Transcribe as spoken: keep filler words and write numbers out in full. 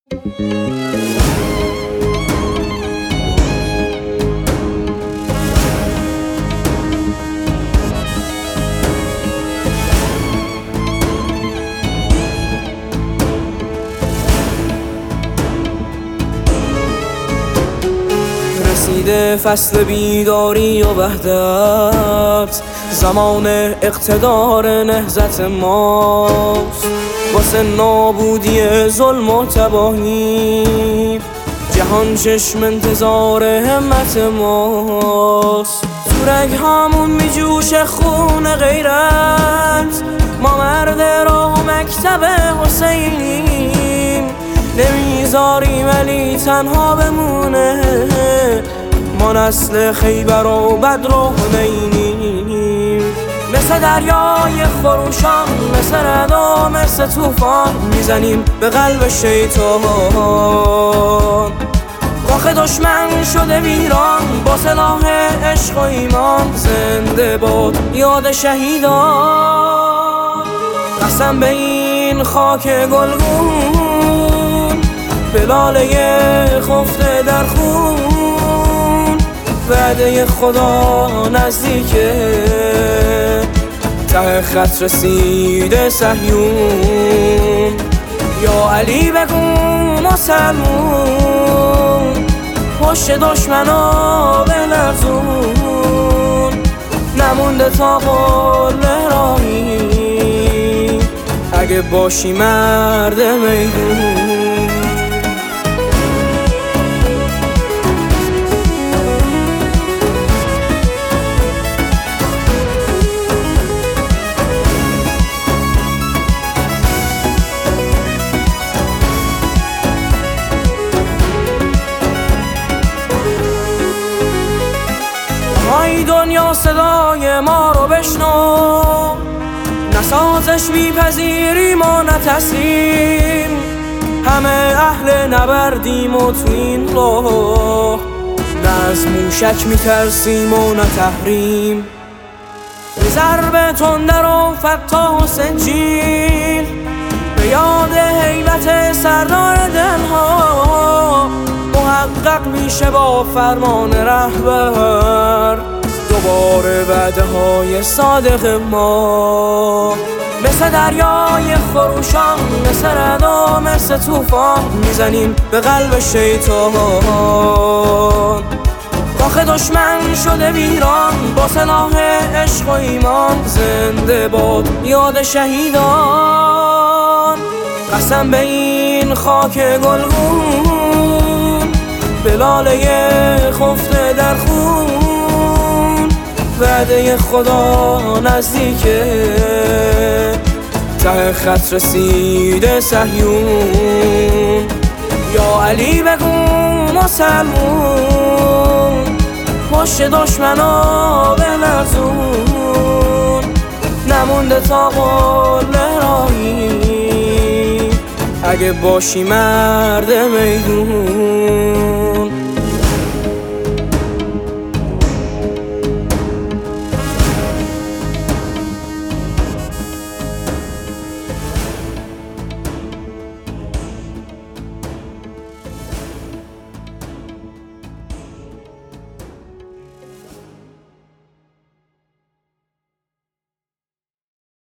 رسیده فصل بیداری و وحدت، زمان اقتدار نهضت ماست. واسه نابودی ظلم و تباهی جهان چشم انتظار همت ماست. تو رگ هامون میجوشه خون غیرت، ما مرد راه و مکتب حسینیم. نمیذاریم ولی تنها بمونه، ما نسل خیبر و بدر و حنینیم. مثل دریای خروشان، مثل ردا، مثل طوفان میزنیم به قلب شیطان. کاخ دشمن شده ویران با سلاح عشق و ایمان. زنده باد یاد شهیدان، قسم به این خاک گلگون، به لاله خفته در خون. وعده خدا نزدیکه، ته خط رسیده صهیون. یا علی بگو مسلمون، پشت دشمنا بلرزون. نمونده تا قله راهی، اگه باشی مرد میدون. ای دنیا صدای ما رو بشنو، نه سازش میپذیریم و نه تسلیم. همه اهل نبردیم و تو این راه، نه از موشک میترسیم و نه تحریم. به ضرب تندر و فتاح و سجیل، به یاد هیبت سردار دلها، محقق میشه با فرمان رهبر دوباره وعده های صادق ما. مثل دریای خروشان، مثل ردا، مثل طوفان میزنیم به قلب شیطان. کاخ دشمن شده ویران با سلاح عشق و ایمان. زنده باد یاد شهیدان، قسم به این خاک گلگون، به لاله خفته در خون. وعده خدا نزدیکه، ته خط رسیده صهیون. یا علی بگو مسلمون، پشت دشمنا بلرزون. نمونده تا قله راهی، اگه باشی مرد میدون.